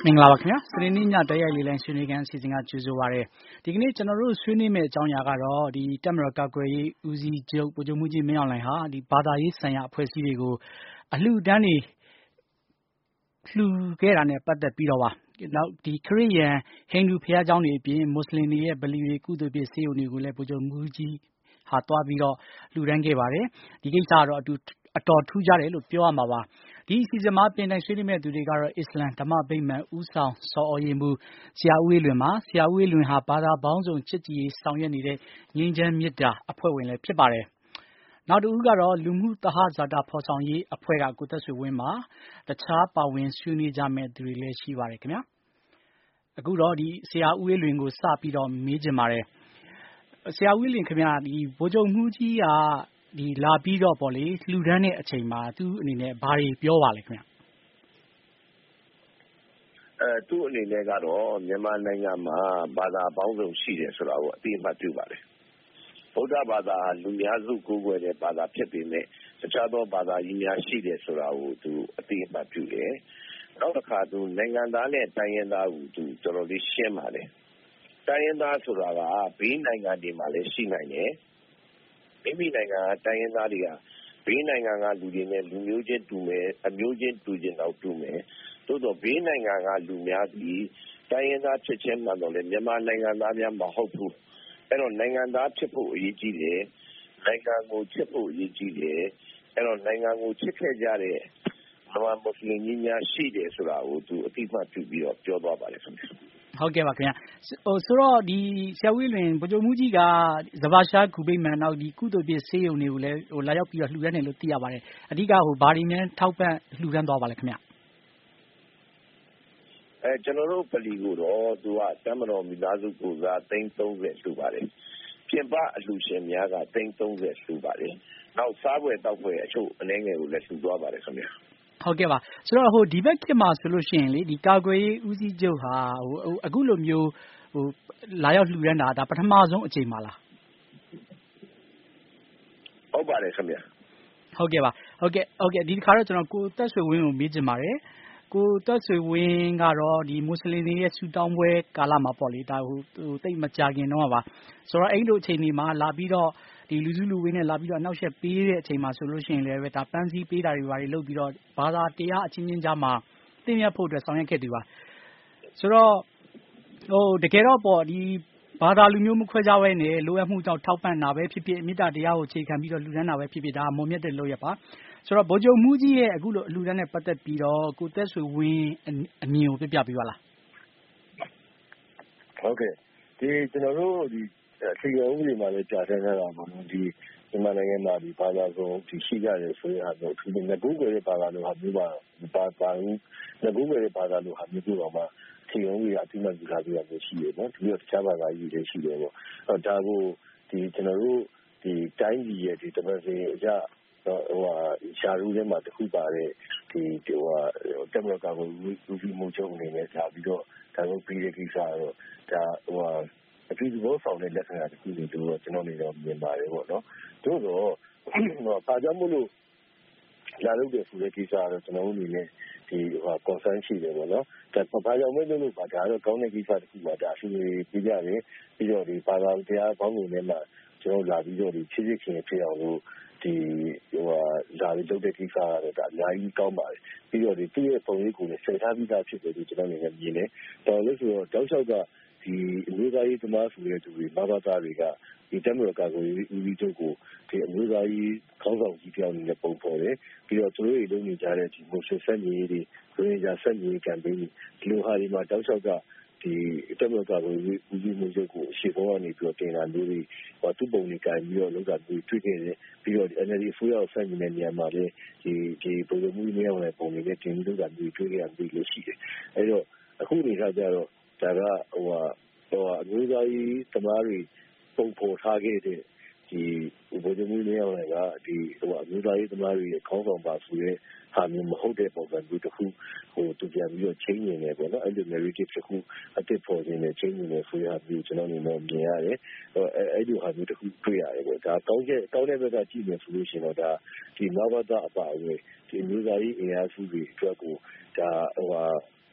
မင်္ဂလာပါခင်ဗျာစနေနေ့ညတိုက်ရိုက်လေးလိုင်းဆွေးနွေးခန်းအစီအစဉ်ကကြိုဆိုပါရစေဒီကနေ့ကျွန်တော်တို့ဆွေးနွေးမယ့်အကြောင်းအရာကတော့ဒီတပ်မတော်ကာကွယ်ရေးဦးစီးချုပ်ဗိုလ်ချုပ်မှူးကြီးမင်းအောင်လှိုင်ဟာဒီဘာသာရေးဆိုင်ရာအဖွဲ့အစည်းတွေကိုအလှူဒန်းတွေလှူခဲ့တာနဲ့ပတ်သက်ပြီးတော့ပါနောက်ဒီခရစ်ယာန်ဟိန္ဒူဘုရားကျောင်းတွေအပြင်မွတ်စလင်တွေရဲ့ဗလီတွေကုသိုလ်ပြုဆေးရုံတွေကိုလည်းဗိုလ်ချုပ်မှူးကြီးဟာတွားပြီးတော့လှူဒန်းခဲ့ပါတယ်ဒီကိစ္စကတော့အတော်ထူးခြားတယ်လို့ပြောရမှာပါဒီအစီအစဉ်မှာပြင်တိုင်းဆွေးနွေးမဲ့သူတွေကတော့အစ္စလမ်ဓမ္မဗိမာန်ဦးဆောင်ဆော်ဩရေးမှူးဆရာဦးအေးလွင်ပါဆရာဦးအေးလွင်ဟာဘာသာပေါင်းစုံချစ်ကြည်ရေးဆောင်ရွက်နေတဲ့ငြိမ်းချမ်းမေတ္တာအဖွဲ့ဝင်လည်းဖြစ်ပါတယ်နောက်တစ်ဦးကတော့လူမှုသဟဇာတဖော်ဆောင်ရေးအဖွဲ့ကကိုသက်ဆွေဝင်းပါတခြားပါဝင်ဆွေးနွေးကြမဲ့သူတွေလည်းရှိပါတယ်ခင်ဗျာအခုတော့ဒီဆရာဦးအေးလွင်ကိုစပြီးတော့မေးချင်ပါတယ်ဆရာဦးအေးလွင်ခင်ဗျာဒီဗိုလ်ချုပ်မှူးကြီးကဒီလာပြီးတော့ပေါ့လေလှူဒန်းတဲ့အချိန်မှာသူ့အနေနဲ့ဘာတွေပြောပါလဲခင်ဗျသူ့အနေနဲ့ကတော့မြန်မာနိုင်ငံမှာဘာသာပေါင်းစုံရှိတယ်ဆိုတာကိုအသိအမှတ်ပြုပါတယ်ဗုဒ္ဓဘာသာလူများစုကိုးကွယ်တဲ့ဘာသာဖြစ်ပေမဲ့တခြားသောဘာသာကြီးများရှိတယ်ဆိုတာကိုသူအသိအမှတ်ပြုတယ်နောက်တစ်ခါသူနိုင်ငံသားနဲ့တိုင်းရင်းသားကိုသူတော်တော်လေးရှင်းပါတယ်တိုင်းရင်းသားဆိုတာကဘေးနိုင်ငံတွေမှာလည်းရှိနိုင်တယ်မိမိနိုင်ငံတိုင်းရင်းသားတွေကဘေးနိုင်ငံကလူတွေနဲ့လူမျိုးချင်းတူမယ်အမျိုးချင်းတူချင်းတော့တူမယ်သို့တော့ဘေးနိုင်ငံကလူများပြီးတိုင်းရင်းသားဖြစ်ချင်းမှတော့လေမြန်မာနိုင်ငံသားများမဟုတ်ဘူးအဲ့တော့နိုင်ငံသားဖြစ်ဖို့အရေးကြီးတယ်နိုင်ငံကိုချစ်ဖို့အရေးကြီးတယ်အဲ့တော့နိုင်ငံကိုချစ်ခဲ့ကြတဲ့မွတ်စလင်ကြီးများရှိတယ်ဆိုတာကိုသူအတိအမှတ်ပြုပြီးတော့ပြောသွားပါတယ်ခင်ဗျဟုတ်ကဲ့ပါခင်ဗျဆိုတော့ဒီဆရာဦးလွင်ဗိုလ်ချုပ်မှူးကြီးကဇဘာရှားဂူဗိမာန်နောက်ဒီကုသိုလ်ပြဆေးရုံတွေကိုလည်းလာရောက်ပြီးတော့လှူဒန်းတယ်လို့သိရပါတယ်အဓိကဘာတွေများထောက်ပံ့လှူဒန်းသွားပါလဲခင်ဗျကျွန်တော်တို့ပလီကိုတော့သူကတမတော်မိသားစုကိုစား330လှူပါတယ်ပြင်ပအလှူရှင်များက330လှူပါတယ်နောက်စားပွဲတောက်ပွဲအချို့အနည်းငယ်ကိုလည်းလှူသွားပါတယ်ခင်ဗျဟုတ်ကဲ့ပါဆိုတော့ဒီဘက်ခေတ်မှာဆိုလို့ရှိရင်လေဒီကာကွယ်ရေးဦးစီးချုပ်ဟာအခုလိုမျိုးလာရောက်လှူဒန်းတာဒါပထမဆုံးအကြိမ်ပါလားဟုတ်ပါတယ်ခင်ဗျဟုတ်ကဲ့ပါဟုတ်ကဲ့ဒီတစ်ခါတော့ကျွန်တော်ကိုသက်ဆွေဝင်းကိုမေးချင်ပါတယ်ကိုသက်ဆွေဝင်းကတော့ဒီမွတ်စလင်တွေရဲ့ဆူတောင်းပွဲကာလမှာပေါ့လေဒါတိတ်မကြခင်တော့ပါဆိုတော့အဲ့လိုအချိန်ဒီမှာလာပြီးတော့ဒီလူစုလူဝေးနဲ့လာပြီးတော့အနောက်ရှက်ပေးတဲ့အချိန်မှာဆိုလို့ရှိရင်လည်းဒါပန်းစည်းပေးတာတွေဘာတွေလုပ်ပြီးတော့ဘာသာတရားအချင်းချင်းကြားမှာသိမြတ်ဖို့အတွက်ဆောင်ရွက်ခဲ့သူပါဆိုတော့တကယ်တော့ပေါ့ဒီဘာသာလူမျိုးမခွဲခြားဘဲနဲ့လိုအပ်မှုကြောင့်ထောက်ပံ့တာပဲဖြစ်ဖြစ်မေတ္တာတရားကိုအခြေခံပြီးတော့လှူဒန်းတာပဲဖြစ်ဖြစ်ဒါမွန်မြတ်တဲ့လုပ်ရပါဆိုတော့ဗိုလ်ချုပ်မှူးကြီးရဲ့အခုလိုအလှူဒန်းနဲ့ပတ်သက်ပြီးတော့ကိုသက်ဆွေဝင်းအမြင်ကိုပြပြပေးပါလားဟုတ်ကဲ့ဒီကျွန်တော်တို့ဒီအခြေခံဥပဒေမှာလည်းကြာထည့်ထားတာပေါ့နော်ဒီမြန်မာနိုင်ငံမှာဒီဘာသာစုံဒီရှိကြတယ်ဆိုရင်အဲ့ဒီငကူးကွယ်တဲ့ဘာသာလိုဟာမျိုးပါဘူးငကူးကွယ်တဲ့ဘာသာလိုဟာမျိုးတော့မှခြေုံကြီးအတိမတ်ပြုထားပြီးတော့ရှိတယ်နော်ဒီတော့တခြားဘာသာကြီးတွေရှိတယ်ပေါ့ဒါကိုဒီကျွန်တော်တို့ဒီတိုင်းပြည်ရဲ့ဒီတပတ်စီအကြရှာရူးထဲမှာတခုပါတဲ့ဒီတက်မတော်ကကိုလူကြီးမှုချုပ်အနေနဲ့ဒါပြီးတော့ဒါကိုပြီးတဲ့ကိစ္စတော့ဒါအတူတူဘောဆောင်တဲ့လက္ခဏာတခုတွေတို့ကျွန်တော်နေတော့မြင်ပါတယ်ပေါ့နော်သို့တော့ဘာကြောင့်မို့လို့လာလို့တဲ့ဆိုတဲ့ကိစ္စကတော့ကျွန်တော်တို့အနေနဲ့ဒီ concern ရှိတယ်ပေါ့နော်ဒါဘာကြောင့်မဲလို့ပါဒါတော့ကောင်းတဲ့ကိစ္စတစ်ခုပါဒါအဆူတွေပြကြတယ်ပြီးတော့ဒီဘာသာတရားပေါင်းစုံထဲမှာကျွန်တော်လာပြီးတော့ဒီဖြစ်ခင်ဖြစ်အောင်လို့ဒီလာပြီးလုပ်တဲ့ကိစ္စကတော့ဒါအများကြီးကောင်းပါတယ်ပြီးတော့ဒီသူ့ရဲ့ပုံရိပ်ကိုလည်းဆက်ထားပြီးသားဖြစ်တယ်လို့ကျွန်တော်အနေနဲ့မြင်တယ်တော်လို့ဆိုတော့တောက်လျှောက်ကဒီအမျိုးသားရေးသမားဆိုတဲ့သူတွေဘာသာတွေကဒီတက်မတော်ကာကွယ်ရေးဦးစီးချုပ်ကိုဒီအမျိုးသားရေးခေါင်းဆောင်ကြီးပြောင်းနေတဲ့ပုံပေါ်တယ်ပြီးတော့သူတို့တွေလုပ်နေကြတဲ့ဒီမိုဆက်ဆက်ရေးတွေကိုရင်းကြဆက်ရေးကမ်ပိန်းဒီလိုဟာဒီမှာတောက်လျှောက်ကဒီတက်မတော်ကာကွယ်ရေးဦးစီးချုပ်ကိုအရှိပေါ်ကနေပြီးတော့တင်လာလို့သူ့ပုံတွေကင်ပြီးတော့လုပ်တာတွေ့ခဲ့တယ်ပြီးတော့ NLD ဆိုရဆက်နေတဲ့နေရာမှာလည်းဒီပုံစံမျိုးနဲ့ဝင်ပုံတွေနဲ့တင်ပြီးလုပ်တာတွေ့ခဲ့ရပြီးလို့ရှိတယ်အဲတော့အခုနေခါကျတော့ဒါကအမျိုးသားရေးသမားတွေပုံဖော်ထားခဲ့တဲ့ဒီဗိုလ်ချုပ်မှူးကြီးအောင်ကဒီအမျိုးသားရေးသမားတွေရဲ့ခေါင်းဆောင်ပါဆိုရဲဟာမျိုးမဟုတ်တဲ့ပုံစံမျိုးတစ်ခုသူပြန်ပြီးတော့ချင်းနေတယ်ပေါ့နော်အဲ့ဒီ narrative တစ်ခုအသစ်ပေါ်နေတဲ့ချင်းနေတယ်ဆိုရပြီးကျွန်တော်အနေနဲ့မြင်ရတယ်အဲ့ဒီဟာမျိုးတစ်ခုတွေ့ရတယ်ပေါ့ဒါကောင်းတဲ့ဘက်ကကြည့်မယ်ဆိုလို့ရှိရင်တော့ဒါဒီနဝတအပါအဝင်ဒီမျိုးသားရေးအင်အားစုတွေအတွက်ကိုဒါ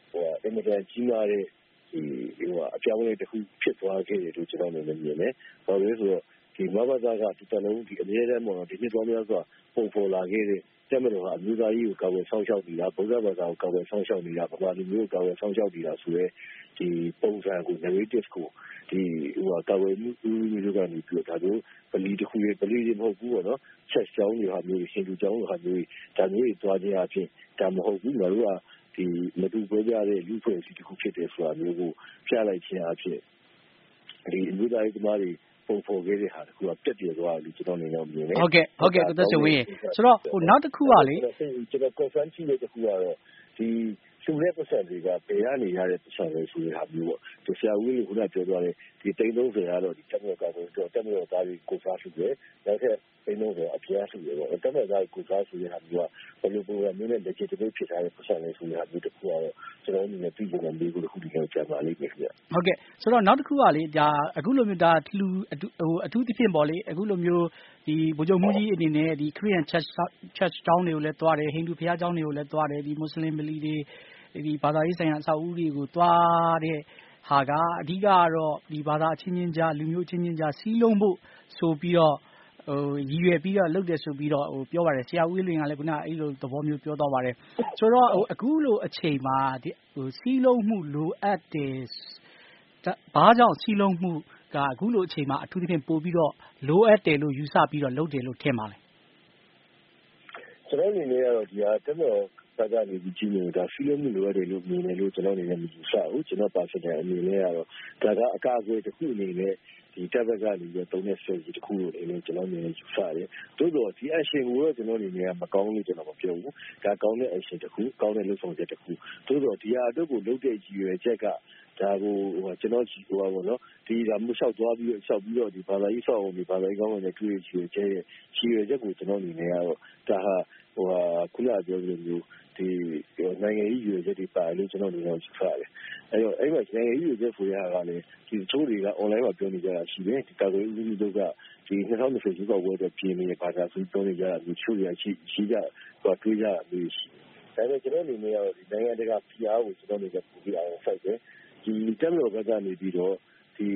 အင်မတန်ကြီးမားတဲ့အပြောင်းအလဲတစ်ခုဖြစ်သွားခဲ့တယ်လို့ကျွန်တော်အနေနဲ့မြင်တယ်။ဘာလို့လဲဆိုတော့ဒီမဘာသာကဒီတလုံးဒီအမြဲတမ်းပေါ့နော်ဒီနှစ်ပေါင်းများစွာပုံဖော်လာခဲ့တဲ့တက်မတော်ကအမျိုးသားကြီးကိုကာဝယ်ဆောင်ရှောက်နေတာဗုဒ္ဓဘာသာကိုကာဝယ်ဆောင်ရှောက်နေတာဗမာလူမျိုးကိုကာဝယ်ဆောင်ရှောက်နေတာဆိုရဲဒီပုံစံကို narrative ကိုဒီကာဝယ်မှုမျိုးကနေပြီးတော့ဒါတို့ပလီတစ်ခုရဲ့ပလီတွေမဟုတ်ဘူးပေါ့နော်ဆက်ကြောင်းတွေဟာမျိုးရှင်လူကြောင်းတွေဟာမျိုးဒါမျိုးတွေတွားခြင်းအဖြစ်ဒါမဟုတ်ဘူးငါတို့ကဒီမတူပြောကြတဲ့လူဖွဲ့စည်းတစ်ခုဖြစ်တယ်ဆိုတာမျိုးကိုပြလိုက်ခြင်းအဖြစ်ဒီအမျိုးသားရေးသမားတွေပုံဖော်ခဲ့တဲ့ဟာတခုကပြက်ပြယ်သွားတယ်လို့ကျွန်တော်အနေနဲ့မြင်တယ်ဟုတ်ကဲ့ကိုသက်ဆွေဝင်းဆိုတော့နောက်တစ်ခုကလေကျွန်တော် confirm ရှိတဲ့တစ်ခုကတော့ဒီသူရဲ့ပတ်စံတွေကဘယ်ကနေရတဲ့ပတ်စံတွေဆိုတဲ့ဟာမျိုးပေါ့ဒီဆရာဦးလေးကခုနပြောသွားတယ်ဒီ30ကတော့ဒီတက်မြောက်ကတော့တက်မြောက်သားတွေကိုစားရှိတယ်နောက်ထပ်30အပြားရှိတယ်ပေါ့တက်မြောက်သားကိုစားဆိုတဲ့ဟာမျိုးကဘယ်လိုပုံစံမျိုးနဲ့ legitimate ဖြစ်ထားတဲ့ပတ်စံတွေဆိုတဲ့ဟာမျိုးတစ်ခုကတော့ကျွန်တော်အနေနဲ့ပြည်ပုံမျိုးကိုတစ်ခုဒီလောက်ကြာပါလိမ့်မယ်ခင်ဗျဟုတ်ကဲ့ဆိုတော့နောက်တစ်ခုကလေဒါအခုလိုမျိုးဒါအထူးသဖြင့်ပေါ့လေအခုလိုမျိုးဒီဗိုလ်ချုပ်မှုကြီးအနေနဲ့ဒီ Korean Church ကျောင်းတွေကိုလည်းတွားတယ်ဟိန္ဒူဘုရားကျောင်းတွေကိုလည်းတွားတယ်ဒီမွတ်စလင်ဗလီတွေဒီဘာသာရေးဆိုင်ရာအဆောက်အဦတွေကိုတွားတဲ့ဟာကအဓိကကတော့ဒီဘာသာအချင်းချင်းကြားလူမျိုးချင်းချင်းကြားစီးလုံးဖို့ဆိုပြီးတော့ရည်ရွယ်ပြီးတော့လုပ်တယ်ဆိုပြီးတော့ပြောပါတယ်ဆရာဦးလွင်ကလည်းခုနအဲ့လိုသဘောမျိုးပြောသွားပါတယ်ဆိုတော့အခုလိုအချိန်မှာဒီစီးလုံးမှုလိုအပ်တယ်ဘာကြောင့်စီးလုံးမှုကအခုလိုအချိန်မှာအထူးသဖြင့်ပို့ပြီးတော့လိုအပ်တယ်လို့ယူဆပြီးတော့လုပ်တယ်လို့ထင်ပါလဲကျွန်တော်အနေနဲ့ကတော့ဒီဟာတက်တော့စကားနေပြီးကြီးနေတာစီးလုံးမှုလိုအပ်တယ်လို့မြင်တယ်လို့ကျွန်တော်အနေနဲ့မယူဆဘူးကျွန်တော်ပါစတဲ့အနေနဲ့ကတော့ဒါကအကာအကွယ်တစ်ခုအနေနဲ့ဒီတက်ဘက်ကနေပြီးသုံးတဲ့ strategy တစ်ခုကိုလည်းကျွန်တော်အနေနဲ့ယူဆတယ်။သို့တော့ဒီ action ကိုတော့ကျွန်တော်အနေနဲ့မကောင်းလို့ကျွန်တော်မပြောဘူး။ဒါကောင်းတဲ့ action တစ်ခုကောင်းတဲ့လုပ်ဆောင်ချက်တစ်ခုသို့တော့ဒီဟာအတွက်ကိုလုပ်တဲ့ရည်ရွယ်ချက်ကဒါကိုကျွန်တော်ပေါ့နော်ဒီဒါမျိုးလျှောက်သွားပြီးတော့ဒီဘာသာရေးဆောက်အောင်ဒီဘာသာရေးကောင်းတဲ့တွေ့ရရည်ရွယ်ချက်ကိုကျွန်တော်အနေနဲ့ကတော့ဒါဟာခုနပြောသလိုမျိုးဒီနိုင်ငံရေးရည်ရွယ်ချက်တွေပါလို့ကျွန်တော်အနေနဲ့ယူဆတယ်။အဲ့တော့အဲ့မှာနိုင်ငံရေးရည်ရွယ်ချက်ဆိုရတာကလည်းဒီချိုးတွေက online မှာပြောနေကြတာရှိတယ်ဒီကာကွယ်ရေးဦးစီးချုပ်ကဒီ2020ရွေးကောက်ပွဲအတွက်ပြင်နေဘာသာဆိုပြောနေကြတာမျိုးချိုးတွေကရှိကြတွေးကြမျိုးရှိတယ်။ဒါပေမဲ့ကျွန်တော်အနေနဲ့ကတော့ဒီနိုင်ငံတကာဖိအားကိုကျွန်တော်အနေနဲ့ပိုပြီးအောင်စိုက်တယ်။ဒီတက်မတော်ဘက်ကနေပြီးတော့ဒီ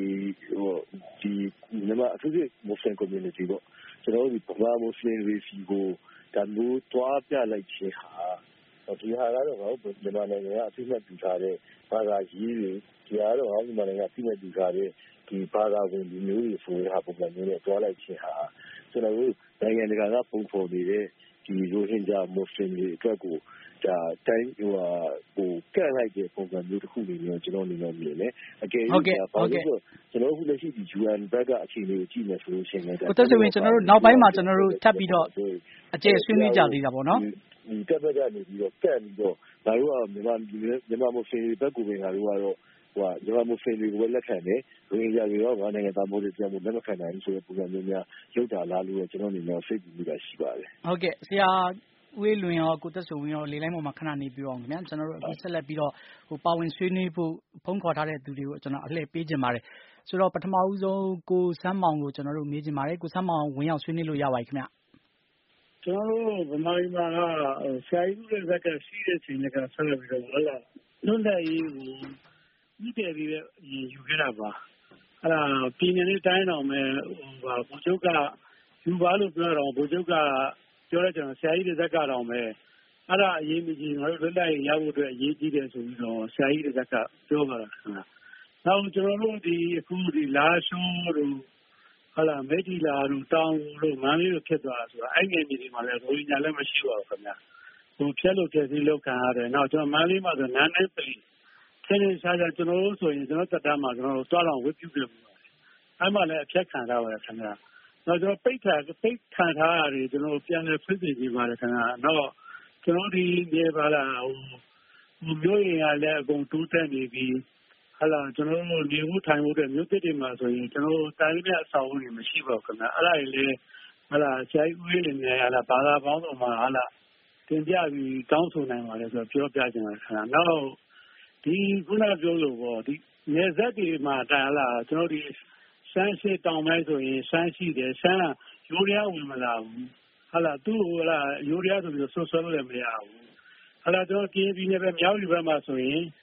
မြန်မာအထူးသဖြင့် Muslim community ပေါ့ကျွန်တော်တို့ဗမာ Muslim တွေစီကိုဒါမျိုးတွားပြလိုက်ခြင်းဟာဒီဟာကတော့ငါတို့မြန်မာနိုင်ငံကအသိအမှတ်ပြုထားတဲ့ဘာသာရေးတွေဒီဟာကတော့ငါတို့မြန်မာနိုင်ငံအသိအမှတ်ပြုထားတဲ့ဒီဘာသာဝင်လူမျိုးတွေဆိုတဲ့ဟာပုံစံမျိုးနဲ့တွားလိုက်ခြင်းဟာကျွန်တော်တို့နိုင်ငံတကာကပုံဖော်နေတဲ့ဒီရိုဟင်ဂျာမွတ်စလင်တွေအတွက်ကိုဒါတိုင်းကန့်လိုက်တဲ့ပုံစံမျိုးတစ်ခုနေမျိုးကျွန်တော်အနေနဲ့မြင်တယ်အကယ်၍ဘာလို့ဆိုကျွန်တော်အခုလက်ရှိဒီ UN ဘက်ကအခြေအနေကိုကြည့်မယ်ဆိုလို့ရှိရင်လည်းကိုသက်ဆွေဝင်းကျွန်တော်တို့နောက်ပိုင်းမှာကျွန်တော်တို့ထပ်ပြီးတော့အကျယ်ဆွေးနွေးကြသေးတာပေါ့နော်ဒီတက်ဘက်ကနေပြီးတော့ကန့်ပြီးတော့ဒါတို့ကမြန်မာမွတ်စလင်တွေဘက်ကိုပဲငါတို့ကတော့မြန်မာမွတ်စလင်တွေကိုပဲလက်ခံတယ်ရိုဟင်ဂျာတွေရောငါနိုင်ငံသားမို့လို့ပြန်ဖို့လက်မခံနိုင်ဘူးဆိုတဲ့ပုံစံမျိုးများရုပ်တာလားလို့ကျွန်တော်အနေနဲ့စိတ်ပူမိတာရှိပါတယ်ဟုတ်ကဲ့ဆရာဦးအေးလွင်ရောကိုသက်ဆွေဝင်းရောလေလိုင်းပေါ်မှာခဏနေပြီးအောင်ခင်ဗျာကျွန်တော်တို့အခုဆက်လက်ပြီးတော့ပါဝင်ဆွေးနွေးဖို့ဖုန်းခေါ်ထားတဲ့သူတွေကိုကျွန်တော်အလှည့်ပေးခြင်းပါတယ်ဆိုတော့ပထမဦးဆုံးကိုစမ်းမောင်ကိုကျွန်တော်တို့မေးခြင်းပါတယ်ကိုစမ်းမောင်ဝင်ရောက်ဆွေးနွေးလို့ရပါပြီခင်ဗျာကျွန်တော်တို့ဗမာပြည်မှာဆရာကြီးတို့ဇက်ကရှိတဲ့ချိန်ကဆက်လက်ပြီးတော့ဟုတ်လားလွတ်လပ်ရေးကိုဥတည်ပြီးယူခဲ့တာပါအဲ့ဒါပြည်နယ်နဲ့တိုင်းတော်မဲ့ဗိုလ်ချုပ်ကယူပါလို့ပြောတော့ဗိုလ်ချုပ်ကပြောလိုက်ကျွန်တော်ဆရာကြီးဇက်ကတော့မဲ့အဲ့ဒါအရေးမကြီးငါတို့လွတ်လပ်ရေးရဖို့အတွက်အရေးကြီးတယ်ဆိုပြီးတော့ဆရာကြီးဇက်ကပြောပါလားခင်ဗျာနောက်ကျွန်တော်တို့ဒီအခုဒီလာရှိုးတို့ဟုတ်လားမေဒီလာတို့တောင်တို့မန်းလေးတို့ဖြစ်သွားတာဆိုတာအဲ့ငယ်ကြီးတွေမှာလည်းရိုဟင်ဂျာလည်းမရှိပါဘူးခင်ဗျာဟိုဖြက်လို့ဖြက်စီးလောက်ခံရတယ်နောက်ကျွန်တော်မန်းလေးမှာဆိုနန်းနေပလီဆင်းနေစားကြကျွန်တော်တို့ဆိုရင်ကျွန်တော်တက်တမ်းမှာကျွန်တော်တို့တွားတော်ဝစ်ပြုပြုအဲ့မှာလည်းအဖြက်ခံထားပါတယ်ခင်ဗျာနောက်ကျွန်တော်ပိတ်ခံထားရတယ်ကျွန်တော်ပြန်လဲဖွင့်ပြကြည့်ပါတယ်ခင်ဗျာနောက်ကျွန်တော်ဒီနေပါလားဟိုမျိုးရင်ကလည်းအကုန်တိုးတက်နေပြီးဟလာကျွန်တော်တို့နေဖို့ထိုင်ဖို့တဲ့မြို့သစ်တွေမှာဆိုရင်ကျွန်တော်တိုင်းပြည်အဆောက်အဦတွေမရှိပါဘူးခင်ဗျာအဲ့ဒါကြီးလေဟလာဆရာကြီးဦးလေးနေဟလာဘာသာပေါင်းစုံမှာဟလာတင်ပြပြီးတောင်းဆိုနိုင်ပါလေဆိုတော့ပြောပြခြင်းပါခင်ဗျာနောက်ဒီခုနပြောလို့ပေါ့ဒီနေဆက်တွေမှာတိုင်ဟလာကျွန်တော်ဒီရှမ်းရှိတောင်ပိုင်းဆိုရင်ရှမ်းရှိတယ်ရှမ်းရိုးရဝင်မလာဘူးဟလာသူ့ဟလာရိုးရဆိုပြီးဆွဆွဲလို့လည်းမရဘူးဟလာကျွန်တော်ကင်းပြည်နယ်ပဲမြောက်ယူဘက်မှာဆိုရင်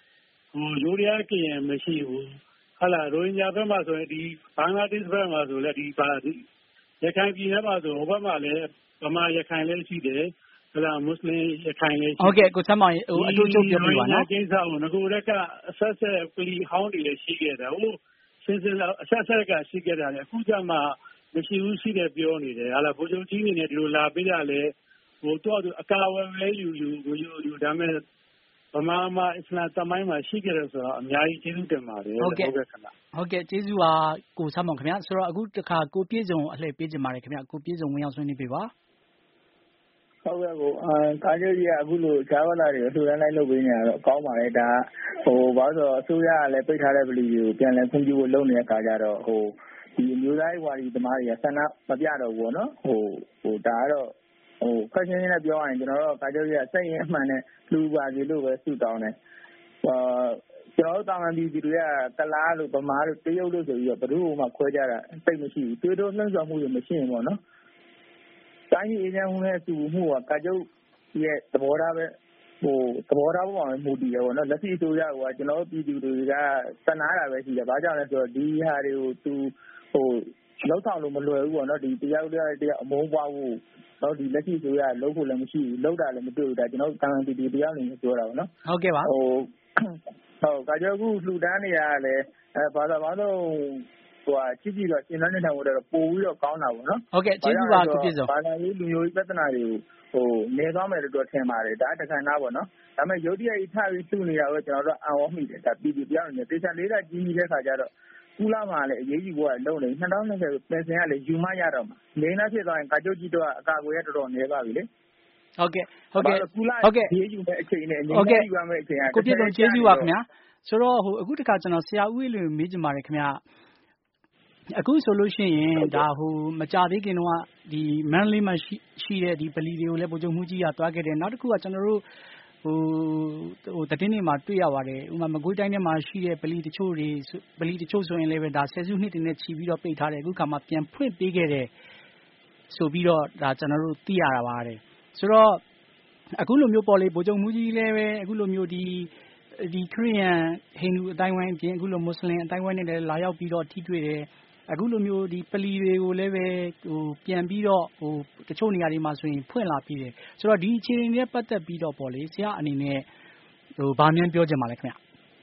ရိုးရကရင်မရှိဘူးဟုတ်လားရိုဟင်ဂျာဘက်မှာဆိုရင်ဒီဘင်္ဂလားဒေ့ရှ်ဘက်မှာဆိုလည်းဒီရခိုင်ပြည်နယ်မှာဆိုဟိုဘက်မှာလည်းဗမာရခိုင်လည်းရှိတယ်ဟုတ်လားမွတ်စလင်ရခိုင်လည်းရှိဟုတ်ကဲ့ကိုချမ်းမောင်အတူချုပ်ပြောပြပါနော်ကိစ္စကိုငကိုရကအဆက်ဆက်ပလီဟောင်းတွေလည်းရှိခဲ့တယ်ဟိုစဉ်စဉ်အဆက်ဆက်ကရှိခဲ့တာလေအခုကျမှမရှိဘူးရှိတယ်ပြောနေတယ်ဟာလားဘိုးချုပ်ကြီးနေနဲ့ဒီလိုလာပေးတာလေဟိုတော့အကာအဝယ်ပဲယူဒါမဲ့ဗမာမှာအစ္စလာမ်တမိုင်းမှာရှိကြတယ်ဆိုတော့အများကြီးကျေးဇူးတင်ပါတယ်ဟုတ်ကဲ့ကျေးဇူးပါကိုဆမ်းမောင်ခင်ဗျာဆိုတော့အခုတခါကိုပြည့်စုံအလှည့်ပေးကြပါတယ်ခင်ဗျာကိုပြည့်စုံဝင်ရောက်ဆွေးနွေးပေးပါဟုတ်ကဲ့ကိုကားကျိုးကြီးကအခုလိုဈာဝလာတွေလှူဒန်းလိုက်လုပ်ပေးနေတာတော့ကောင်းပါလေဒါဘာလို့ဆိုအစိုးရကလည်းပိတ်ထားတဲ့ဗလီတွေကိုပြန်လည်ခွင့်ပြုဖို့လုပ်နေတဲ့အခါကျတော့ဒီမျိုးသားရေးဝါဒီသမားတွေကဆန္ဒမပြတော့ဘူးနော်ဒါကတော့ခက်ချင်းချင်းနဲ့ပြောရရင်ကျွန်တော်တို့ကားကျိုးကြီးကစိတ်ရင်းအမှန်နဲ့လူပါစီလို့ပဲဆုတောင်းတယ်ကျွန်တော်တို့တာမန်ပြည်သူတွေကကလားလို့ဗမာလို့တရုတ်လို့ဆိုပြီးတော့ဘယ်သူမှခွဲကြတာစိတ်မရှိဘူးတွေးတိုးနှံ့ဆောင်မှုတွေမရှိရင်ပေါ့နော်တိုင်းပြည်အေဂျင့်မှုနဲ့အတူမှုကကာကျုပ်ရဲ့သဘောထားပဲသဘောထားပေါ်မှာမူတည်ရပေါ့နော်လက်ရှိအစိုးရကကျွန်တော်တို့ပြည်သူတွေကစနာတာပဲရှိတယ်ဘာကြောင့်လဲဆိုတော့ဒီဟာတွေကိုသူလောက်ဆောင်လို့မလွယ်ဘူးပေါ့နော်ဒီတရားအမုန်းပွားဖို့တော့ဒီလက်ရှိအစိုးရလုံးဖို့လည်းမရှိဘူးလောက်တာလည်းမတွေ့ဘူးဒါကျွန်တော်တို့တာဝန်ပြည်သူတရားနေပြောတာပေါ့နော်ဟုတ်ကဲ့ပါကာကျုပ်အခုလှူဒန်းနေရတာလည်းဘာသာဘာလို့ကြည့်တော့ရှင်းလင်းနေတာတော့ပို့ပြီးတော့ကောင်းတာပေါ့နော်ဟုတ်ကဲ့ကျေးဇူးပါကိုပြည့်စုံဘာသာရေးလူမျိုးရေးပြဿနာတွေကိုနေသွားမယ်လို့ထင်ပါတယ်ဒါတခါနာပေါ့နော်ဒါပေမဲ့ရုပ်တရက်ကြီးထားပြီးသူ့နေတာကိုကျွန်တော်တို့အံ့ဩမိတယ်ဒါပြည်သူပြောင်းနေတေချာလေးကကြီးကြီးတဲ့ခါကျတော့ကုလမှာလည်းအရေးကြီးဖို့ကလုံးနေ2020ပြင်ဆင်ရလေယူမရတော့မှာနေနာဖြစ်သွားရင်ကာကျုပ်ကြီးတော့အကာအကွယ်ရတော်တော်နေပါပြီလေဟုတ်ကဲ့ရေးယူမဲ့အချိန်နဲ့အငြိမ်းကြီးယူရမယ့်အချိန်ကိုပြည့်စုံကျေးဇူးပါခင်ဗျာဆိုတော့အခုတခါကျွန်တော်ဆရာဦးဝေးလွင်မေးချင်ပါတယ်ခင်ဗျာအခုဆိုလို့ရှိရင်ဒါမကြသေးခင်တော့ဒီမန္တလေးမှာရှိတဲ့ဒီဗလီတွေကိုလည်းဗိုလ်ချုပ်မှုကြီးကတွားခဲ့တယ်နောက်တစ်ခုကကျွန်တော်တို့သတင်းတွေမှာတွေ့ရပါတယ်ဥပမာမကွေးတိုင်းထဲမှာရှိတဲ့ဗလီတချို့ဆိုရင်လည်းပဲဒါဆယ်စုနှစ်တွေနဲ့ချီပြီးတော့ပိတ်ထားတယ်အခုခါမှပြန်ဖွင့်ပေးခဲ့တယ်ဆိုပြီးတော့ဒါကျွန်တော်တို့သိရတာပါတယ်ဆိုတော့အခုလိုမျိုးပေါ်လေဗိုလ်ချုပ်မှုကြီးလည်းပဲအခုလိုမျိုးဒီခရစ်ယာန်ဟိန္ဒူအတိုင်းဝိုင်းအပြင်အခုလိုမွတ်စလင်အတိုင်းဝိုင်းနဲ့လည်းလာရောက်ပြီးတော့ထိတွေ့တယ်အခုလိုမျိုးဒီပလီတွေကိုလည်းပဲပြန်ပြီးတော့တချို့နေရာတွေမှာဆိုရင်ဖွင့်လာပြီးတယ်ဆိုတော့ဒီအခြေအနေနဲ့ပတ်သက်ပြီးတော့ပေါ့လေဆရာအနေနဲ့ဘာမှန်းပြောချင်ပါလဲခင်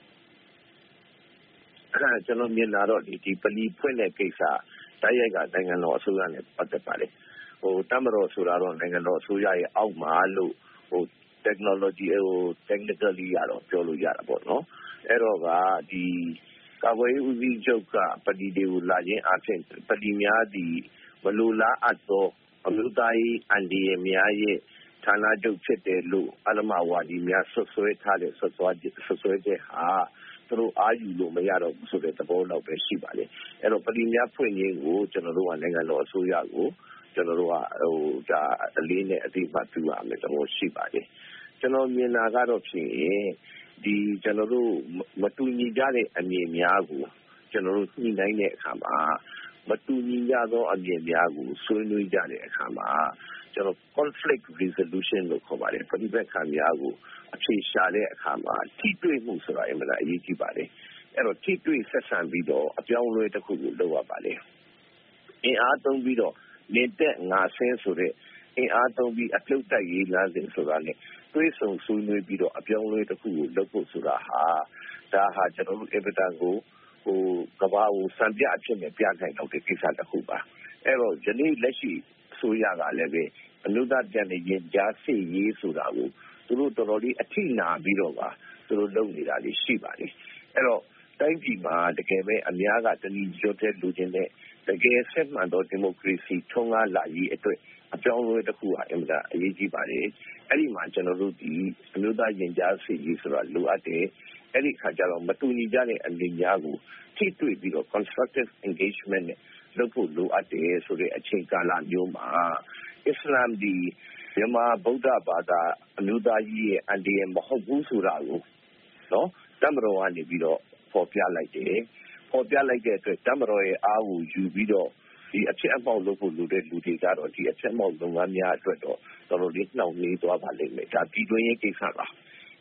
ဗျကျွန်တော်မြင်လာတော့ဒီပလီဖွင့်တဲ့ကိစ္စတိုက်ရိုက်ကနိုင်ငံတော်အစိုးရနဲ့ပတ်သက်ပါလေတမတော်ဆိုတာတော့နိုင်ငံတော်အစိုးရရဲ့အောက်မှာလို့technically ရတော့ပြောလို့ရတာပေါ့နော်အဲ့တော့ကဒီကာကွယ်ရေးဦးစီးချုပ်ကပလီတွေကိုလာခြင်းအဖြစ်ပလီများသည်မလိုလားအပ်သောအမျိုးသားရေးအန်ဒီရများရဲ့ဌာနချုပ်ဖြစ်တယ်လို့အလမဝါဒီများဆွဆွဲထားတဲ့ဆွဆွဲတဲ့ဟာသူတို့အာယူလို့မရတော့ဘူးဆိုတဲ့သဘောတော့ပဲရှိပါလေအဲ့တော့ပလီများဖွင့်ခြင်းကိုကျွန်တော်တို့ကနိုင်ငံတော်အစိုးရကိုကျွန်တော်တို့ကဒါအလေးနဲ့အသိမှတ်ပြုရမယ်တော့ရှိပါတယ်ကျွန်တော်မြင်တာကတော့ဖြစ်ရင်ဒီကျွန်တော်တို့မတူညီကြတဲ့အမြင်များကိုကျွန်တော်တို့ညှိနှိုင်းတဲ့အခါမှာမတူညီကြသောအမြင်များကိုဆွေးနွေးကြတဲ့အခါမှာကျွန်တော် conflict resolution လို့ခေါ်ပါတယ်ပဋိပက္ခများကိုအဖြေရှာတဲ့အခါမှာထိတွေ့မှုဆိုတာအမှန်အရေးကြီးပါတယ်အဲ့တော့ထိတွေ့ဆက်ဆံပြီးတော့အပြောင်းအလဲတစ်ခုကိုလုပ်ရပါလေအင်အားသုံးပြီးတော့နေတက်ငါဆင်းဆိုတဲ့အင်အားသုံးပြီးအပြုတ်တိုက်ရေးလမ်းစဉ်ဆိုတာနဲ့တွေးဆုံဆွေးနွေးပြီးတော့အပြောင်းအလဲတစ်ခုကိုလုပ်ဖို့ဆိုတာဒါဟာကျွန်တော်တို့ evidence ကိုကဘာကိုစံပြအဖြစ်နဲ့ပြနိုင်တော့တဲ့ကိစ္စတစ်ခုပါအဲ့တော့ယနေ့လက်ရှိအစိုးရကလည်းပဲအလို့ပြန်နေရင်ကြားစစ်ရေးဆိုတာကိုသူတို့တော်တော်လေးအထိနာပြီးတော့ပါသူတို့လုပ်နေတာလေးရှိပါတယ်အဲ့တော့တိုင်းပြည်မှာတကယ်ပဲအများကတဏှီကျော်တဲ့လူချင်းတဲ့တကယ်ဆက်မှန်သောဒီမိုကရေစီထွန်းကားလာရေးအတွက်အပြောင်းအလဲတစ်ခုဟာအမှန်အရေးကြီးပါတယ်အဲ့ဒီမှာကျွန်တော်တို့ဒီအမျိုးသားရင်ကြားစစ်ရေးဆိုတာလိုအပ်တယ်အဲ့ဒီခါကျတော့မတူညီကြတဲ့အမြင်များကိုထိတွေ့ပြီးတော့ constructive engagement နဲ့လုပ်ဖို့လိုအပ်တယ်ဆိုတဲ့အချိန်ကာလမျိုးမှာအစ္စလာမ်ဒီမြန်မာဗုဒ္ဓဘာသာအမျိုးသားကြီးရဲ့အန်ဒီရမဟုတ်ဘူးဆိုတာကိုနော်တမတော်ကနေပြီးတော့ပေါ်ပြလိုက်တယ်ပေါ်ပြလိုက်တဲ့အတွက်တမတော်ရဲ့အားကိုယူပြီးတော့ဒီအဖြစ်အမောက်လုပ်ဖို့လိုတဲ့လူတွေကတော့ဒီအဖြစ်အမောက်လုပ်ငန်းများအတွက်တော့တော်တော်လေးနှောင့်နှေးသွားပါလိမ့်မယ်ဒါပြည်တွင်းရေးကိစ္စပါ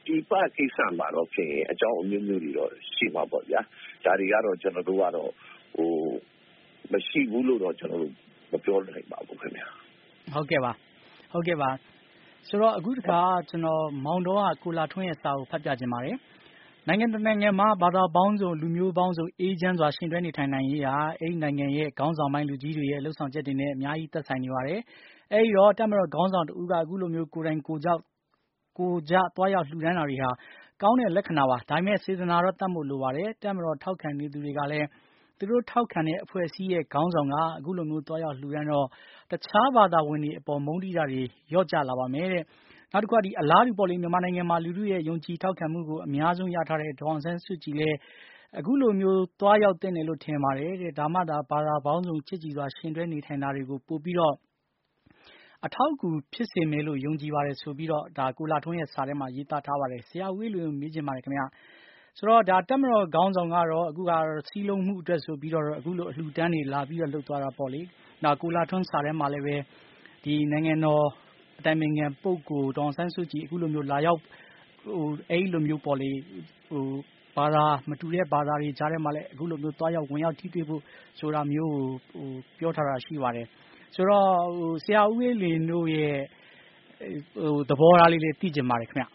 ဒီပကိစ္စမှာတော့ဖြစ်ရင်အကြောင်းအမျိုးမျိုးတွေတော့ရှိမှာပေါ့ဗျာဒါတွေကတော့ကျွန်တော်တို့ကတော့မရှိဘူးလို့တော့ကျွန်တော်တို့မပြောနိုင်ပါဘူးခင်ဗျာဟုတ်ကဲ့ပါဆိုတော့အခုတခါကျွန်တော်မောင်တော်ကကိုလာထွန်းရဲ့စာကိုဖတ်ပြခြင်းပါတယ်နိုင်ငံတစ်နိုင်ငံမှာဘာသာပေါင်းစုံလူမျိုးပေါင်းစုံအေးချမ်းစွာရှင်တွဲနေထိုင်နိုင်ရေးဟာအဲ့ဒီနိုင်ငံရဲ့ခေါင်းဆောင်ပိုင်းလူကြီးတွေရဲ့လှုပ်ဆောင်ချက်တွေနဲ့အများကြီးသက်ဆိုင်နေပါတယ်အဲ့ဒီတော့တပ်မတော်ခေါင်းဆောင်တူကအခုလိုမျိုးကိုယ်တိုင်ကိုကြသွားရောက်လှူဒန်းတာတွေဟာကောင်းတဲ့လက္ခဏာပါဒါပေမဲ့စေတနာတော့တတ်ဖို့လိုပါတယ်တပ်မတော်ထောက်ခံနေသူတွေကလည်းသူတို့ထောက်ခံတဲ့အဖွဲ့အစည်းရဲ့ခေါင်းဆောင်ကအခုလိုမျိုးသွားရောက်လှူဒန်းတော့တခြားဘာသာဝင်တွေအပေါ်မုန်းတိတာတွေရော့ကျလာပါမယ်တဲ့နောက်တစ်ခုဒီအလားတူပေါ်လေမြန်မာနိုင်ငံမှာလူထုရဲ့ယုံကြည်ထောက်ခံမှုကိုအများဆုံးရထားတဲ့ဒေါ်အောင်ဆန်းစုကြည်လည်းအခုလိုမျိုးသွားရောက်တဲ့တယ်လို့ထင်ပါတယ်တဲ့ဒါမှသာဘာသာပေါင်းစုံချစ်ကြည်စွာရှင်တွဲနေထိုင်တာတွေကိုပို့ပြီးတော့အထောက်အကူဖြစ်စေမယ်လို့ယုံကြည်ပါတယ်ဆိုပြီးတော့ဒါကိုလာထွန်းရဲ့စာထဲမှာရေးသားထားပါတယ်ဆရာဦးေးလွင်မေးချင်ပါတယ်ခင်ဗျာဆိုတော့ဒါတက်မတော်ခေါင်းဆောင်ကတော့အခုကစီးလုံးမှုအတွက်ဆိုပြီးတော့အခုလိုအလှူဒန်းတွေလာပြီးတော့လှုပ်သွားတာပေါ့လေဒါကိုလာထွန်းစာထဲမှာလည်းပဲဒီနိုင်ငံတော်အတိုင်ပင်ခံပုဂ္ဂိုလ်ဒေါ်အောင်ဆန်းစုကြည်အခုလိုမျိုးလာရောက်အဲ့လိုမျိုးပေါ့လေဘာသာမတူတဲ့ဘာသာတွေကြားထဲမှာလည်းအခုလိုမျိုးသွားရောက်ဝင်ရောက်ထိတွေ့ဖို့ဆိုတာမျိုးကိုပြောထားတာရှိပါတယ်ဆိုတော့ဆရာဦးေးလင်းတို့ရဲ့သဘောထားလေးသိချင်ပါတယ်ခင်ဗျ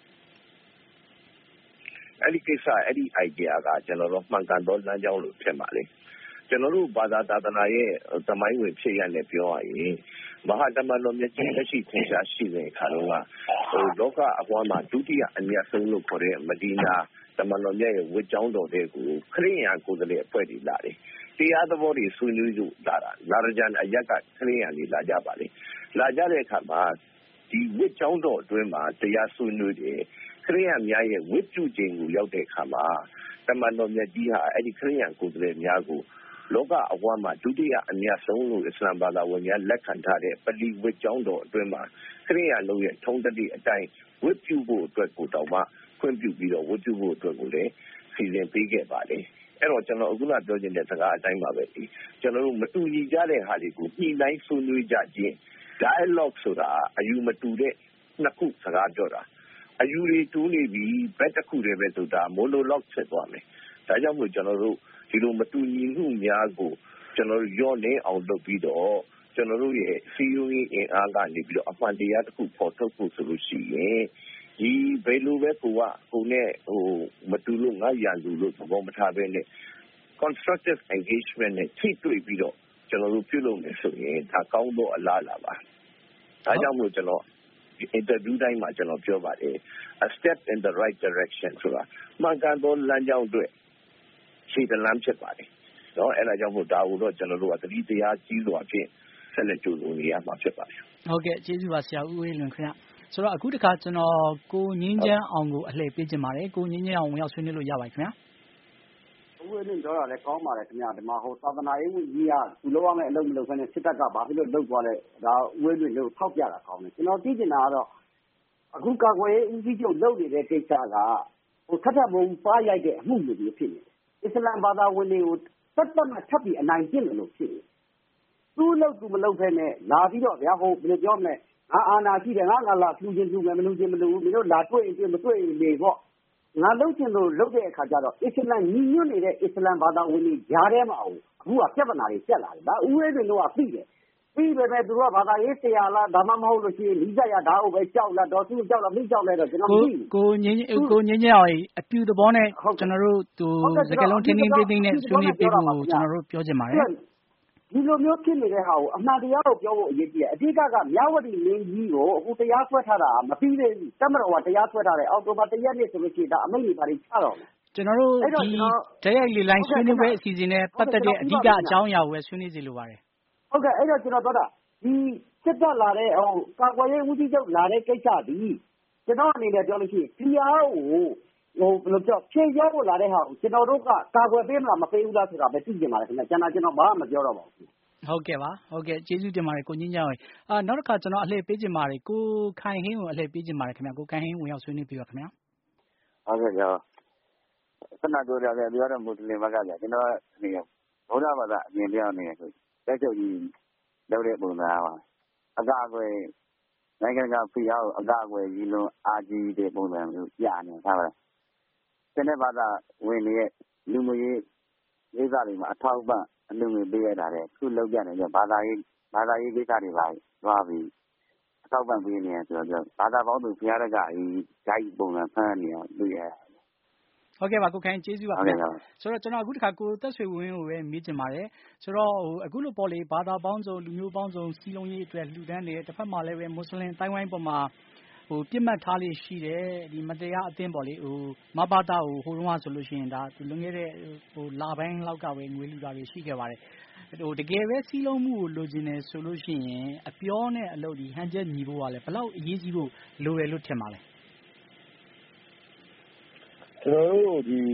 အဲ့ဒီကိစ္စအဲ့ဒီ idea ကကျွန်တော်တို့မှန်ကန်သောလမ်းကြောင်းလို့ဖြစ်ပါလေကျွန်တော်တို့ဘာသာသာသနာရဲ့သမိုင်းဝင်ဖြစ်ရတဲ့ပြောရရင်မဟာတမန်တော်မြတ်ကြီးလက်ရှိထင်ရှားရှိတဲ့အခါတော့လောကအပွားမှာဒုတိယအမြတ်ဆုံးလို့ခေါ်တဲ့မဒီနာတမန်တော်မြတ်ရဲ့ဝတ်ကြောင်းတော်တွေကိုခရစ်ယာန်ကိုယ်စားလှယ်အဖွဲ့တွေလာတယ်တရားသဘောတွေဆွေးနွေးကြတာလာရကြံအရက်ကခရစ်ယာန်တွေလာကြပါလေလာကြတဲ့အခါမှာဒီဝတ်ကြောင်းတော်အတွင်းမှာတရားဆွေးနွေးတယ်ခရစ်ယာန်များရဲ့ဝတ်ပြုခြင်းကိုရောက်တဲ့အခါမှာတမန်တော်မြတ်ကြီးဟာအဲ့ဒီခရစ်ယာန်ကိုယ်စားလှယ်များကိုလောကအဝါမှာဒုတိယအမြတ်ဆုံးလို့အစ္စလာမ်ဘာသာဝင်များလက်ခံထားတဲ့ပလီဝတ်ကြောင်းတော်အတွင်းမှာခရစ်ယာန်တို့ရဲ့ထုံးတတိအတိုင်းဝတ်ပြုဖို့အတွက်ကိုတောင်မှခွင့်ပြုပြီးတော့ဝတ်ပြုဖို့အတွက်ကိုလည်းစီစဉ်ပေးခဲ့ပါလေအဲ့တော့ကျွန်တော်အခုနပြောချင်တဲ့စကားအတိုင်းပါပဲကျွန်တော်တို့မတူညီကြတဲ့ဟာတွေကိုညှိနှိုင်းဆွေးနွေးကြခြင်း dialogue ဆိုတာအယူမတူတဲ့နှစ်ခုစကားပြောတာအယူတွေတူနေပြီဘက်တစ်ခုတည်းပဲဆိုတာ monologue ဖြစ်သွားမယ်ဒါကြောင့်မို့ကျွန်တော်တို့ဒီလိုမတူညီမှုများကိုကျွန်တော်တို့ရော့နေအောင်လုပ်ပြီးတော့ကျွန်တော်တို့ရဲ့စီယုံရေးအင်အားကနေပြီးတော့အမှန်တရားတစ်ခုပေါ်ထုတ်ဖို့ဆိုလို့ရှိရင်ဒီဘယ်လိုပဲကိုနဲ့မတူလို့ငါရန်သူလို့သဘောမထားဘဲနဲ့ constructive engagement နဲ့ထိတွေ့ပြီးတော့ကျွန်တော်တို့ပြုလုပ်နေဆိုရင်ဒါကောင်းသောအလားအလာပါဒါကြောင့်မို့ကျွန်တော်ဒီ interview တိုင်းမှာကျွန်တော်ပြောပါတယ် a step in the right direction ဆိုတာမှန်ကန်သောလမ်းကြောင်းအတွက်ခြေတလမ်းဖြစ်ပါတယ်เนาะအဲ့ဒါကြောင့်မို့ဒါကိုတော့ကျွန်တော်တို့ကသတိတရားကြီးစွာဖြင့်ဆက်လက်ကြိုးပမ်းနေရမှာဖြစ်ပါတယ်ဟုတ်ကဲ့ကျေးဇူးပါဆရာဦးဝေးလွင်ခင်ဗျဆိုတော့အခုတခါကျွန်တော်ကိုငင်းချမ်းအောင်ကိုအလှည့်ပေးချင်ပါတယ်ကိုငင်းချမ်းအောင်ဝင်ရောက်ဆွေးနွေးလို့ရပါတယ်ခင်ဗျာဦးဝေးလွင်ပြောတာလည်းကောင်းပါတယ်ခင်ဗျာဒီမှာသာသနာရေးဝန်ကြီးကသူလုပ်ရမယ့်အလုပ်မလုပ်ဘဲနဲ့စစ်တပ်ကဘာဖြစ်လို့လုပ်သွားလဲဒါဦးဝေးလွင်တို့ထောက်ပြတာကောင်းတယ်ကျွန်တော်သိချင်တာကတော့အခုကာကွယ်ရေးဦးစီးချုပ်လုပ်နေတဲ့ကိစ္စကထပ်မုံပါရိုက်တဲ့အမှုမျိုးဖြစ်နေတယ်အစ္စလာမ်ဘာသာဝင်တွေကိုတတ်မှတ်ထပ်ပြီးအနိုင်ကျင့်တယ်လို့ဖြစ်နေသူ့လုပ်သူမလုပ်ဖဲနဲ့လာပြီးတော့ဗျာဘယ်လိုပြောမလဲငါအာနာရှိတယ်ငါလာလှူခြင်းလှူမယ်မလှူခြင်းမလှူဘူးမင်းတို့လာတွေ့ရင်မတွေ့ရင်နေပေါ့ငါလှုပ်ခြင်းလို့လှုပ်တဲ့အခါကျတော့အစ္စလာမ်ညီညွတ်နေတဲ့အစ္စလာမ်ဘာသာဝင်တွေကြားထဲမှာအခုကပြဿနာတွေတက်လာတယ်ဒါဥရေးတွေတော့သိတယ်ပြီးပဲသူတို့ကဘာသာရေးဆရာလားဒါမှမဟုတ်လို့ရှိရင်လိစရဒါဟုတ်ပဲကြောက်လားဒေါ်စုကြောက်လားမိကြောက်လဲတော့ကျွန်တော်မသိဘူးကိုငင်းအောင်အပြူသဘောနဲ့ကျွန်တော်တို့စကလုံးတင်းတင်းပေးသိနဲ့ဆွေးနွေးပေးဖို့ကျွန်တော်တို့ပြောချင်ပါတယ်ဒီလိုမျိုးဖြစ်နေတဲ့ဟာကိုအမှန်တရားကိုပြောဖို့အရေးကြီးတယ်အဓိကကမြဝတီမင်းကြီးကိုအခုတရားစွဲထားတာမပြီးသေးဘူးတမတော်ကတရားစွဲထားတယ်အောက်တိုဘာ1ရက်နေ့ဆိုလို့ရှိရင်ဒါအမိန့်တွေပါချတော့မယ်ကျွန်တော်တို့ဒီတရားလေလိုင်းဆွေးနွေးပွဲအစီအစဉ်နဲ့ပတ်သက်တဲ့အဓိကအကြောင်းအရာကိုဆွေးနွေးစီလိုပါတယ်ဟုတ်ကဲ့အဲ့တော့ကျွန်တော်ပြောတာဒီစစ်တပ်လာတဲ့ကာကွယ်ရေးဦးစီးချုပ်လာတဲ့ကိစ္စဒီကျွန်တော်အနေနဲ့ပြောလို့ရှိရင်တရားကိုဘယ်လိုပြောဖြေရဖို့လာတဲ့ဟာကိုကျွန်တော်တို့ကကာကွယ်ပေးမလားမပေးဘူးလားဆိုတာပဲသိချင်ပါတယ်ခင်ဗျကျွန်တော်ဘာမှမပြောတော့ပါဘူးဟုတ်ကဲ့ပါဟုတ်ကဲ့ကျေးဇူးတင်ပါတယ်ကိုညင်းကြောင်နောက်တစ်ခါကျွန်တော်အလှည့်ပေးချင်ပါတယ်ကိုခိုင်ဟင်းကိုအလှည့်ပေးချင်ပါတယ်ခင်ဗျကိုခိုင်ဟင်းဝင်ရောက်ဆွေးနွေးပြီးပါခင်ဗျဟုတ်ကဲ့ကျွန်တော်ခဏပြောရတယ်ပြောတော့မွတ်စလင်ဘက်ကလည်းကျွန်တော်အနေနဲ့ဗုဒ္ဓဘာသာအမြင်ပြောင်းနေတယ်ဆိုတက်ချုပ်ကြီးလုပ်တဲ့ပုံစံပါအကာအကွယ်နိုင်ငံကဖိအားကိုအကာအကွယ်ကြီးလုံးအားကြီးတဲ့ပုံစံမျိုးပြနေထားပါတယ်။ကျန်တဲ့ဘာသာဝင်တွေရဲ့လူမျိုးရေးကိစ္စတွေမှာအထောက်အပံ့အလူငွေပေးရတာလေခုလောက်ပြနေကြဘာသာရေးကိစ္စတွေပါသွားပြီးအထောက်အပံ့ပေးနေရဆိုတော့ဘာသာပေါင်းသူဘုရားတကဓာတ်ပုံစံဖမ်းနေအောင်တွေ့ရဟုတ်ကဲ့ပါကိုခိုင်ကျေးဇူးပါခင်ဗျာဆိုတော့ကျွန်တော်အခုတစ်ခါကိုသက်ဆွေဝင်းကိုပဲမေးချင်ပါတယ်ဆိုတော့အခုလိုပေါ့လေဘာသာပေါင်းစုံလူမျိုးပေါင်းစုံစီလုံးရေးအတွက်လှူဒန်းတယ်တစ်ဖက်မှာလည်းပဲမွတ်စလင်တိုင်းဝိုင်းပေါ်မှာပြစ်မှတ်ထားလေးရှိတယ်ဒီမတရားအသင်းပေါ့လေမဘာသာကိုဟိုတုန်းကဆိုလို့ရှိရင်ဒါလွန်ခဲ့တဲ့လပိုင်းလောက်ကပဲငွေလှူတာတွေရှိခဲ့ပါတယ်တကယ်ပဲစီလုံးမှုကိုလိုချင်တယ်ဆိုလို့ရှိရင်အပြောနဲ့အလုပ်ဒီဟန်ချက်ညီဖို့ကလည်းဘယ်လောက်အရေးကြီးဖို့လိုတယ်လို့ထင်ပါလဲကျွန်တော်တို့ဒီ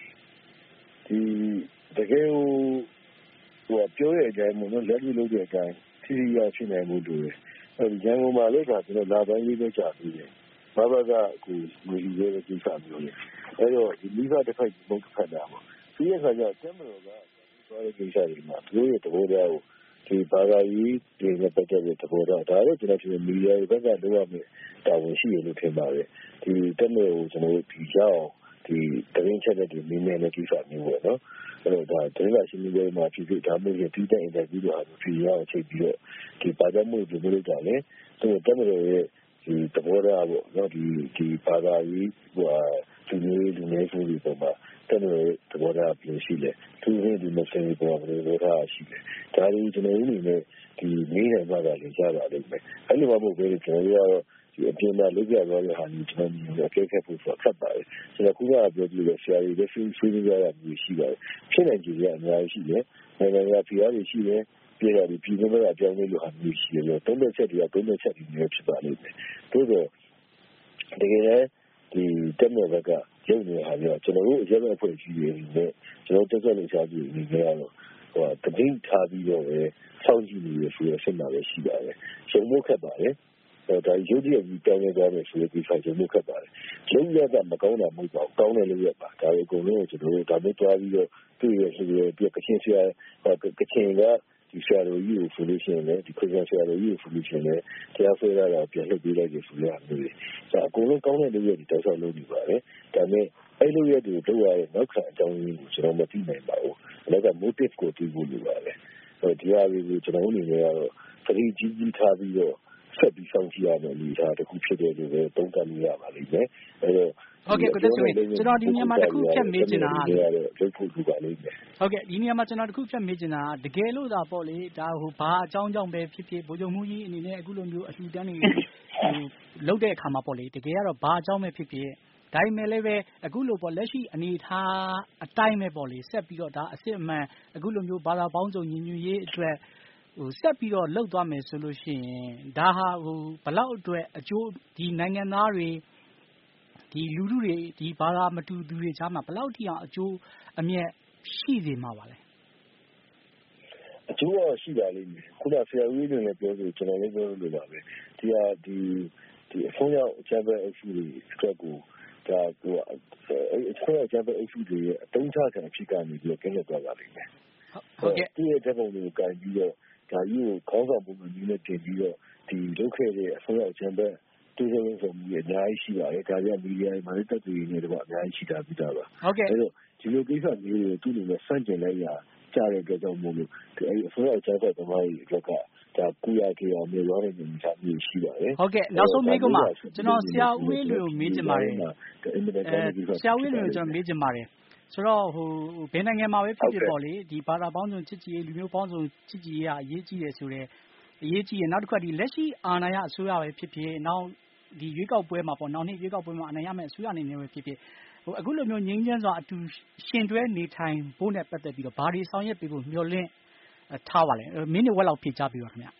တကယ်ဟိုပြောရတဲ့အတိုင်းမျိုးလက်တွေ့လုပ်တဲ့အတိုင်းထိထိရောက်ဖြစ်နိုင်မှုတို့အဲဒီရန်ကုန်မှာလည်းကျွန်တော်လာပိုင်းလေးပဲကြာပြီးတယ်ဘာဘာကကိုငွေကြီးရဲ့ကိစ္စမျိုးလေအဲတော့ဒီမိဘတစ်ဖက်ဘုတ်တစ်ဖက်တာပေါ့ဒီရဲ့ခါကျတမတော်ကသွားတဲ့ကိစ္စတွေမှာသူတို့ရဲ့သဘောတရားကိုဒီဘာသာရေးတွေနဲ့ပတ်သက်တဲ့သဘောတရားဒါလည်းကျွန်တော်တို့မီဒီယာတွေဘက်ကလုပ်ရမယ်တာဝန်ရှိရလို့ထင်ပါတယ်ဒီတမတော်ကိုကျွန်တော်တို့ဒီရောက်ဒီတရင်ချက်တဲ့ဒီမင်းနဲ့ကိစ္စမျိုးပေါ့နော်အဲ့တော့ဒါတရင်ကရှင်းပြမှာဖြစ်ဖြစ်ဒါမျိုးရဲ့ပြီးတဲ့အင်တာဗျူးတွေအားဖြင့်ရအောင်ချိန်ပြီးတော့ဒီပါကြမှုတွေလုပ်ကြတယ်သူတမတော်ရဲ့ဒီသဘောတရားပေါ့နော်ဒီဘာသာရေးဟိုသူမျိုးလူမျိုးစုတွေပေါ်မှာတမတော်ရဲ့သဘောတရားပြင်ရှိတယ်သူတို့ဒီမစင်ပေါ်မှာသဘောတရားရှိတယ်ဒါတွေကျွန်တော်အနေနဲ့ဒီနေနိုင်မှာလည်းကြားပါလိမ့်မယ်အဲ့လိုမှမဟုတ်ဘဲကျွန်တော်တို့ဒီအပြင်မှာလုပ်ကြသွားတဲ့ဟာကြီးကျွန်တော်မျိုးအကဲခတ်ဖို့ဆက်တ်ပါတယ်ကျွန်တော်ခုနကပြောပြလို့ဆရာကြီးလည်းဆွေးနွေးကြတာမျိုးရှိပါတယ်ဖြစ်နိုင်ကြရအများကြီးရှိတယ်နိုင်ငံကဖိအားတွေရှိတယ်ပြည်တော်ဒီပြည်နယ်မှာအကြောင်းလေးလိုဟာမျိုးရှိတယ်သုံးသက်ချက်တွေကသုံးသက်ချက်တွေမျိုးဖြစ်ပါလိမ့်မယ်သို့တော့တကယ်ဒီတက်မြတ်ဘက်ကရုပ်နေဟာပြောကျွန်တော်တို့အရက်ဘက်အဖွဲ့အစည်းတွေနဲ့ကျွန်တော်တက်ဆက်လို့ရှားပြီးနေကြရတော့တပိတ်ထားပြီးတော့ပဲစောင့်ကြည့်နေရဆိုရအဖြစ်မှာပဲရှိပါတယ်ရုံဖို့ခက်ပါတယ်ဒါရုပ်တရက်ကြီးတောင်းနေသွားမယ်ဆိုတဲ့ကိစ္စရုံဖို့ခက်ပါတယ်လုံးရတာမကောင်းတာမဟုတ်ပါဘူးကောင်းတယ်လို့ရပါဒါအကုန်လုံးကိုကျွန်တော်တို့ဒါမျိုးတွားပြီးတော့တွေ့ရဆိုရပြကချင်းဆရာကချင်ကဒီဆရာတော်ကြီးကိုဆိုလို့ရှိရင်လည်းဒီခရစ်ယာန်ဆရာတော်ကြီးကိုဆိုလို့ရှိရင်လည်းတရားဆွဲရတာပြန်လှုပ်ပေးလိုက်တယ်ဆိုရမျိုးတွေဒါအကုန်လုံးကောင်းတဲ့လူတွေတောက်လျှောက်လုပ်နေပါတယ်ဒါပေမဲ့အဲ့လိုရတဲ့တို့ရတဲ့နောက်ခံအကြောင်းရင်းကိုကျွန်တော်မသိနိုင်ပါဘူးဒါက motive ကိုသိဖို့လိုပါတယ်ဒီဟာတွေကိုကျွန်တော်အနေနဲ့ကတော့သတိကြီးထားပြီးတော့ဆက်ပြီးဆောင်ကြည့်ရမယ်လူသားတစ်ခုဖြစ်တယ်လို့ပဲသုံးသပ်လို့ရပါလိမ့်မယ်အဲ့တော့ဟုတ်ကဲ့ကိုသက်ဆွေကျွန်တော်ဒီနေရာမှာတစ်ခုဖြတ်မေးချင်တာလုပ်ဖို့လိုပါလိမ့်မယ်ဟုတ်ကဲ့ဒီနေရာမှာကျွန်တော်တစ်ခုဖြတ်မေးချင်တာတကယ်လို့သာပေါ့လေဒါဟိုဘာအကြောင်းကြောင့်ပဲဖြစ်ဖြစ်ဗိုလ်ချုပ်မှုကြီးအနေနဲ့အခုလိုမျိုးအလှူဒန်းတွေလုပ်တဲ့အခါမှာပေါ့လေတကယ်ကတော့ဘာအကြောင်းပဲဖြစ်ဖြစ်ဒါပေမဲ့လည်းပဲအခုလိုပေါ့လက်ရှိအနေထားအတိုင်းပဲပေါ့လေဆက်ပြီးတော့ဒါအစစ်အမှန်အခုလိုမျိုးဘာသာပေါင်းစုံညီညွတ်ရေးအတွက်ဆက်ပြီးတော့လှုပ်သွားမယ်ဆိုလို့ရှိရင်ဒါဟာဘလောက်အတွက်အကျိုးဒီနိုင်ငံသားတွေဒီလူထုတွေဒီဘာသာမတူသူတွေကြားမှာဘလောက်ထိအောင်အကျိုးအမြတ်ရှိစေမှာပါလဲအကျိုးတော့ရှိပါလိမ့်မယ်ခုနဆရာဦးတွေလည်းပြောဆိုကျွန်တော်လည်းပြောလို့ပါပဲဒီအဆုံးရောက်အချမ်းပဲအစုတွေအတွက်ကိုဒါကိုအဆုံးရောက်အချမ်းပဲအစုတွေရဲ့အတုံးချခံအဖြစ်ကနေပြီးတော့ကျင်းသွားပါလိမ့်မယ်ဟုတ်ကဲ့ဒီရဲ့တဲ့ပုံတွေကိုကန်ပြီးတော့ဒါကြီးကိုခေါင်းဆောင်ပုံစံမျိုးနဲ့တင်ပြီးတော့ဒီလုပ်ခဲ့တဲ့အဆုံးရောက်အချမ်းပဲတူတူလုံးဆိုပြီးအများကြီးရှိပါတယ်ဒါကြမီဒီယာမှာလည်းတက်တည်နေတယ်ပေါ့အများကြီးရှိတာပြီးတာပါဟုတ်ကဲ့အဲ့တော့ဒီလိုကိစ္စမျိုးတွေသူ့လိုနဲ့စန့်ကျင်လိုက်ရကြားတဲ့ကြောင့်မို့လို့အဲ့အစိုးရအကြမ်းဖက်သမားတွေအတွက်ကဒါကုရကေအောင်မျိုးရောတဲ့နေရာမျိုးရှိပါတယ်ဟုတ်ကဲ့နောက်ဆုံးမေးခွန်းမှာကျွန်တော်ဆရာဦးဝေးလူကိုမေးချင်ပါတယ်ဆရာဦးဝေးလူကိုကျွန်တော်မေးချင်ပါတယ်ဆိုတော့ဘယ်နိုင်ငံမှာပဲဖြစ်ဖြစ်ပေါ့လေဒီဘာသာပေါင်းစုံချစ်ကြည်ရေးလူမျိုးပေါင်းစုံချစ်ကြည်ရေးကအရေးကြီးတယ်ဆိုတော့အရေးကြီးရနောက်တစ်ခါဒီလက်ရှိအာဏာရအစိုးရပဲဖြစ်ဖြစ်နောက်ဒီရွေးကောက်ပွဲမှာပေါ့နောက်နေ့ရွေးကောက်ပွဲမှာအနိုင်ရမယ့်အစိုးရအနေနဲ့ပဲဖြစ်ဖြစ်အခုလိုမျိုးငြိမ်းချမ်းစွာအတူရှင်တွဲနေထိုင်ဖို့နဲ့ပတ်သက်ပြီးတော့ဘာတွေဆောင်ရွက်ပေးဖို့မျှော်လင့်ထားပါလဲမိနစ်ဝက်လောက်ဖြေချပေးပါခင်ဗျ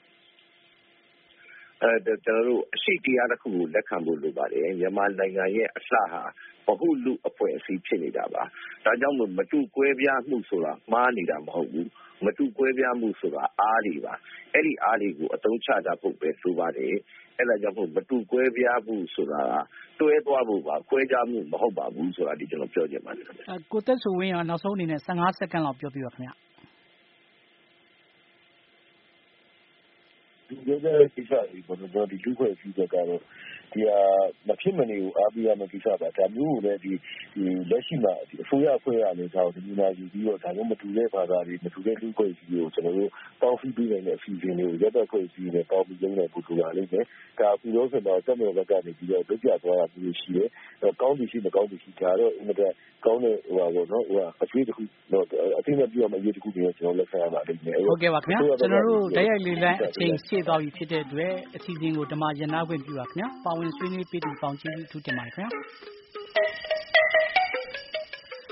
ကျွန်တော်တို့အရှိတရားတစ်ခုကိုလက်ခံဖို့လိုပါတယ်မြန်မာနိုင်ငံရဲ့အစဟာဘဟုလူအဖွဲ့အစည်းဖြစ်နေတာပါဒါကြောင့်မတူကွဲပြားမှုဆိုတာမှားနေတာမဟုတ်ဘူးမတူကွဲပြားမှုဆိုတာအားတွေပါအဲ့ဒီအားတွေကိုအသုံးချကြဖို့ပဲဆိုပါတယ်အဲ့ဒါကြောင့်မတူကွဲပြားမှုဆိုတာတွဲသွားဖို့ပါကွဲကြမှုမဟုတ်ပါဘူးဆိုတာဒီကျွန်တော်ပြောချင်ပါတယ်ကိုသက်ဆွေဝင်းကနောက်ဆုံးအနေနဲ့15စက္ကန့်လောက်ပြောပြပါခင်ဗျလူမျိုးတဲ့ကိစ္စတွေပေါ့နော်ဒီလူခွဲစည်းချက်ကတော့ဒီဟာမဖြစ်မနေကိုအားပေးရမယ့်ကိစ္စပါဒါမျိုးကိုလည်းဒီလက်ရှိမှာဒီအစိုးရအဖွဲ့အလည်းကြောင့်ဒီနာယူပြီးတော့ဒါမျိုးမတူတဲ့ဘာသာတွေမတူတဲ့လူခွဲစည်းတွေကိုကျွန်တော်တို့ပေါင်းစည်းပေးနိုင်တဲ့အစီအစဉ်တွေကိုရပ်သက်ခွဲစည်းနဲ့ပေါင်းပြီးရုံးနိုင်ဖို့လိုပါလိမ့်မယ်ဒါအခုလို့ဆိုတော့တက်မြောက်ဘက်ကနေပြီးတော့လုပ်ပြသွားတာမျိုးရှိတယ်ကောင်းပြီရှိမကောင်းပြီရှိဒါတော့အင်မတန်ကောင်းတဲ့ပေါ့နော်အကျွေးတစ်ခုတော့အသိမဲ့ပြရမယ့်အရေးတစ်ခုတွေကျွန်တော်လက်ခံရပါလိမ့်မယ်ဟုတ်ကဲ့ပါခင်ဗျာကျွန်တော်တို့တိုက်ရိုက်လေလံအချိန်ရှေ့သွားပြီဖြစ်တဲ့အတွက်အစီအစဉ်ကိုဓမ္မရန်နာခွင့်ပြုပါခင်ဗျာပါဝင်ဆွေးနွေးပေးသူပေါင်းကျေးဇူးအထူးတင်ပါတယ်ခင်ဗျာ